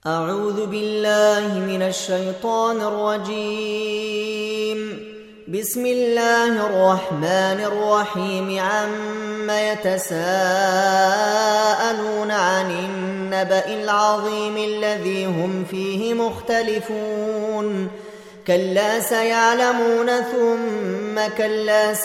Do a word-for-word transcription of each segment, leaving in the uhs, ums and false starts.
أعوذ بالله من الشيطان الرجيم. بسم الله الرحمن الرحيم. عم يتساءلون عن النبأ العظيم الذي هم فيه مختلفون. كلا سيعلمون ثم كلا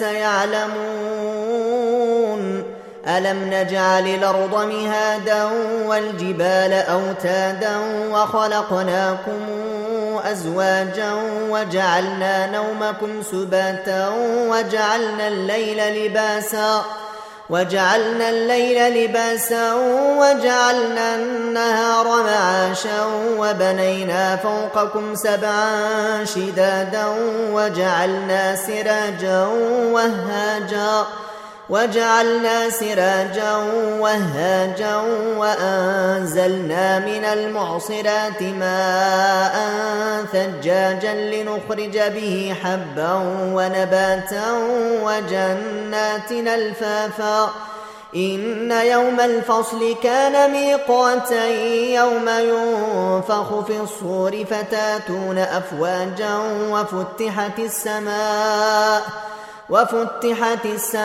سيعلمون. ألم نجعل الأرض مهادا والجبال أوتادا وخلقناكم أزواجا وجعلنا نومكم سباتا وجعلنا الليل لباسا وجعلنا الليل لباسا وجعلنا النهار معاشا وبنينا فوقكم سبعا شدادا وجعلنا سراجا وهاجا وجعلنا سراجا وهاجا وأنزلنا من المعصرات ماء ثجاجا لنخرج به حبا ونباتا وجنات ألفافا. إن يوم الفصل كان ميقاتا يوم ينفخ في الصور فتاتون أفواجا وفتحت السماء وفتحت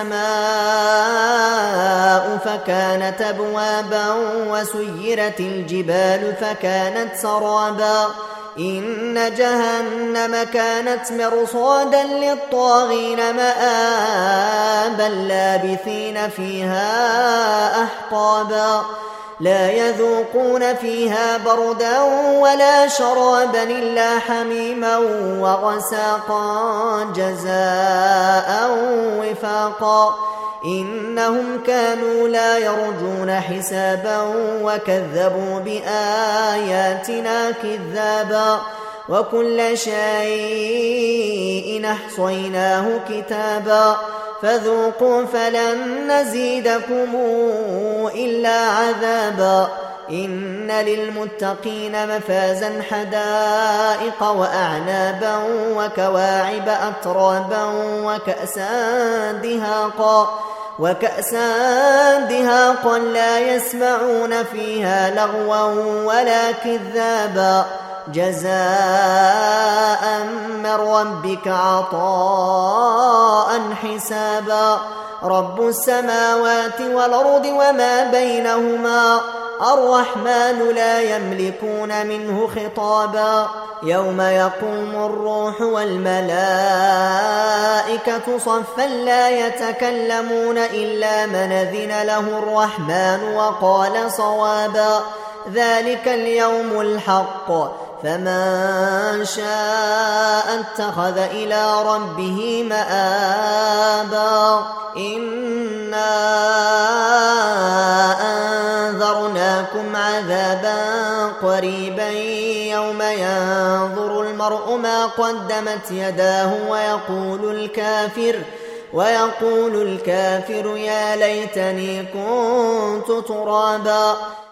السماء فكانت أبوابا وسيرت الجبال فكانت سرابا. إن جهنم كانت مرصادا للطاغين مآبا لابثين فيها أحقابا. لا يذوقون فيها بردا ولا شرابا إلا حميما وغساقا جزاء وفاقا. إنهم كانوا لا يرجون حسابا وكذبوا بآياتنا كذابا. وكل شيء أحصيناه كتابا. فذوقوا فلن نزيدكم إلا عذابا. إن للمتقين مفازا حدائق وأعنابا وكواعب أترابا وكأسا دهاقا وكأسا دهاقا لا يسمعون فيها لغوا ولا كذابا. جزاء من ربك عطاء حسابا. رب السماوات والأرض وما بينهما الرحمن لا يملكون منه خطابا. يوم يقوم الروح والملائكة صفا لا يتكلمون إلا من أذن له الرحمن وقال صوابا. ذلك اليوم الحق فمن شاء اتخذ إلى ربه مآبا. إنا أنذرناكم عذابا قريبا يوم ينظر المرء ما قدمت يداه ويقول الكافر ويقول الكافر يا ليتني كنت ترابا.